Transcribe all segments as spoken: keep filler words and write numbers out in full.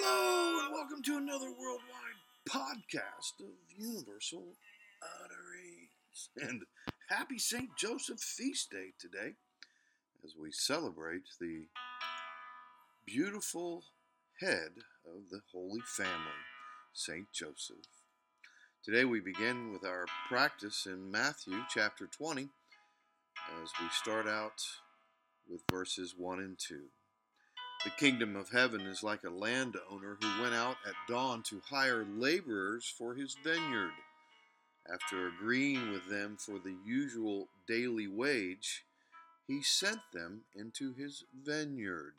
Hello, and welcome to another worldwide podcast of Universal Utterings. And happy Saint Joseph Feast Day today as we celebrate the beautiful head of the Holy Family, Saint Joseph. Today we begin with our practice in Matthew chapter twenty as we start out with verses one and two. The kingdom of heaven is like a landowner who went out at dawn to hire laborers for his vineyard. After agreeing with them for the usual daily wage, he sent them into his vineyard.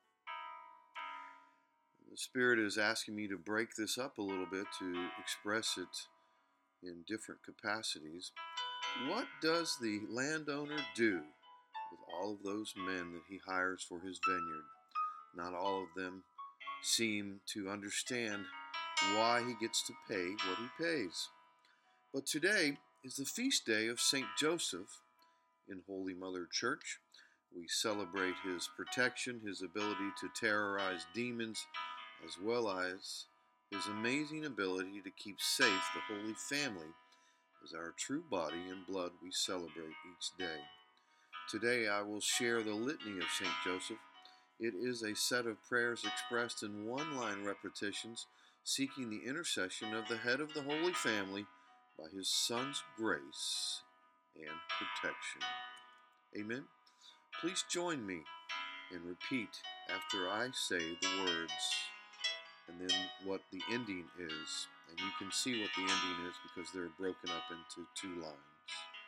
The Spirit is asking me to break this up a little bit to express it in different capacities. What does the landowner do with all of those men that he hires for his vineyard? Not all of them seem to understand why he gets to pay what he pays. But today is the feast day of Saint Joseph in Holy Mother Church. We celebrate his protection, his ability to terrorize demons, as well as his amazing ability to keep safe the Holy Family as our true body and blood we celebrate each day. Today I will share the litany of Saint Joseph. It is a set of prayers expressed in one-line repetitions, seeking the intercession of the head of the Holy Family by his Son's grace and protection. Amen. Please join me and repeat after I say the words, and then what the ending is. And you can see what the ending is because they're broken up into two lines.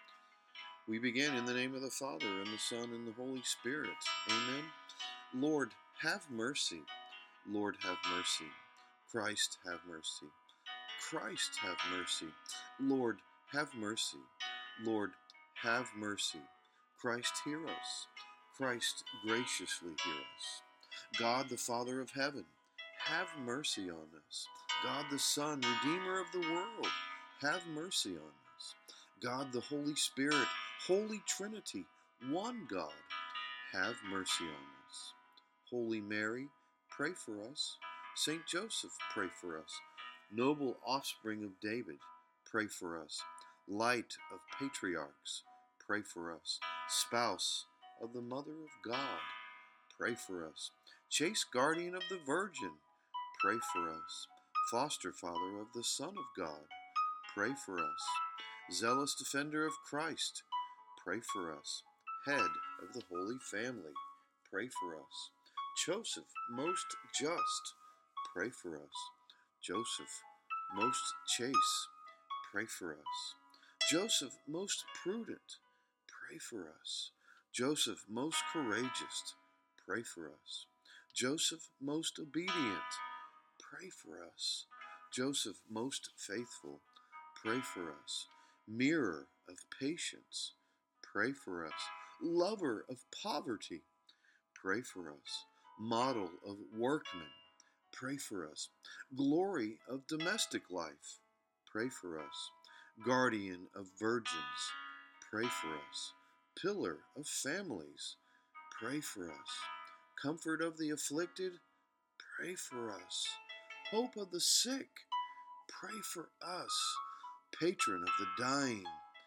We begin in the name of the Father, and the Son, and the Holy Spirit. Amen. Lord, have mercy. Lord, have mercy. Christ, have mercy. Christ, have mercy. Lord, have mercy. Lord, have mercy. Christ, hear us. Christ, graciously hear us. God, the Father of heaven, have mercy on us. God, the Son, Redeemer of the world, have mercy on us. God, the Holy Spirit, Holy Trinity, one God, have mercy on us. Holy Mary, pray for us. Saint Joseph, pray for us. Noble offspring of David, pray for us. Light of patriarchs, pray for us. Spouse of the Mother of God, pray for us. Chaste guardian of the Virgin, pray for us. Foster father of the Son of God, pray for us. Zealous defender of Christ, pray for us. Head of the Holy Family, pray for us. Joseph, most just, pray for us. Joseph, most chaste, pray for us. Joseph, most prudent, pray for us. Joseph, most courageous, pray for us. Joseph, most obedient, pray for us. Joseph, most faithful, pray for us. Mirror of patience, pray for us. Lover of poverty, pray for us. Model of workmen, pray for us. Glory of domestic life, pray for us. Guardian of virgins, pray for us. Pillar of families, pray for us. Comfort of the afflicted, pray for us. Hope of the sick, pray for us. Patron of the dying,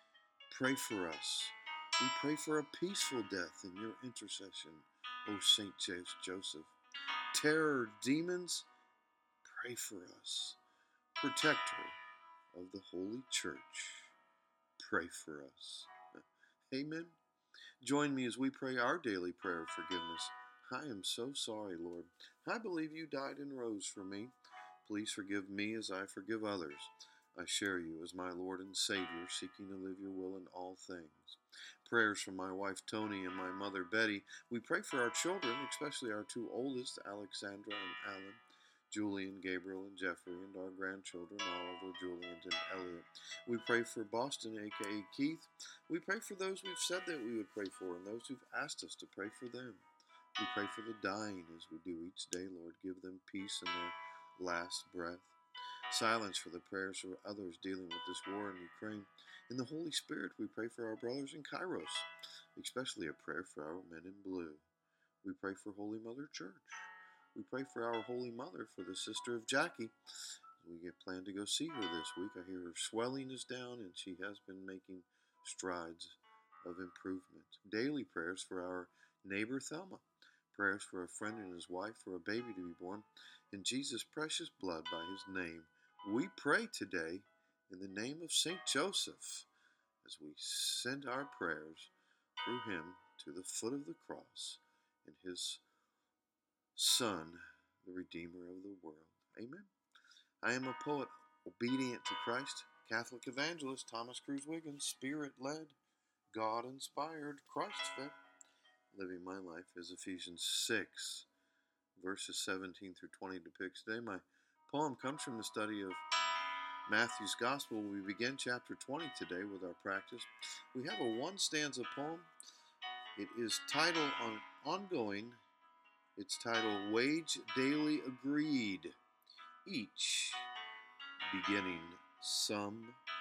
pray for us. We pray for a peaceful death in your intercession, O Saint Joseph. Terror demons, pray for us. Protector of the Holy Church, pray for us. Amen. Join me as we pray our daily prayer of forgiveness. I am so sorry, Lord. I believe you died and rose for me. Please forgive me as I forgive others. I share you as my Lord and Savior, seeking to live your will in all things. Prayers from my wife Tony and my mother Betty. We pray for our children, especially our two oldest, Alexandra and Alan, Julian, Gabriel, and Jeffrey, and our grandchildren, Oliver, Julian, and Elliot. We pray for Boston, aka Keith. We pray for those we've said that we would pray for, and those who've asked us to pray for them. We pray for the dying as we do each day, Lord. Give them peace in their last breath. Silence for the prayers of others dealing with this war in Ukraine. In the Holy Spirit, we pray for our brothers in Kairos, especially a prayer for our men in blue. We pray for Holy Mother Church. We pray for our Holy Mother, for the sister of Jackie. We get planned to go see her this week. I hear her swelling is down and she has been making strides of improvement. Daily prayers for our neighbor Thelma. Prayers for a friend and his wife for a baby to be born. In Jesus' precious blood by his name, we pray today in the name of Saint Joseph as we send our prayers through him to the foot of the cross and his Son, the Redeemer of the world. Amen. I am a poet, obedient to Christ, Catholic evangelist, Thomas Cruz Wiggins, Spirit-led, God-inspired, Christ-fed. Living my life as Ephesians six, verses seventeen through twenty depicts today. My poem comes from the study of Matthew's Gospel. We begin chapter twenty today with our practice. We have a one-stanza poem. It is titled on ongoing. It's titled Wage Daily Agreed. Each beginning some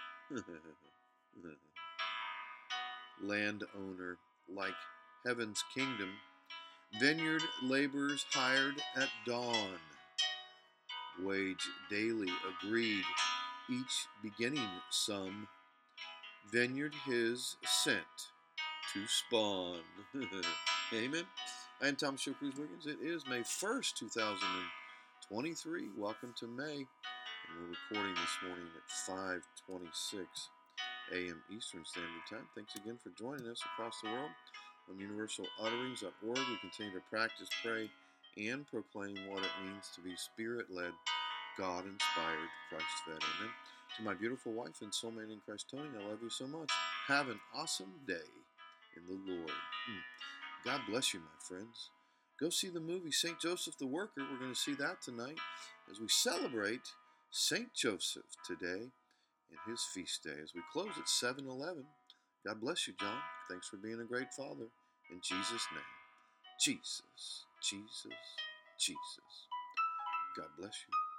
landowner like heaven's kingdom, vineyard laborers hired at dawn, wage daily agreed, each beginning some, vineyard his sent to spawn. Amen. I am Thomas Cruz Wiggins. It is May first, two thousand twenty-three. Welcome to May. And we're recording this morning at five twenty-six a m Eastern Standard Time. Thanks again for joining us across the world on universal utterings dot org. We continue to practice, pray, and proclaim what it means to be Spirit-led, God-inspired, Christ-fed. Amen. To my beautiful wife and soulmate in Christ, Tony, I love you so much. Have an awesome day in the Lord. Mm. God bless you, my friends. Go see the movie Saint Joseph the Worker. We're going to see that tonight as we celebrate Saint Joseph today and his feast day as we close at seven eleven. God bless you, John. Thanks for being a great father. In Jesus' name. Jesus, Jesus, Jesus. God bless you.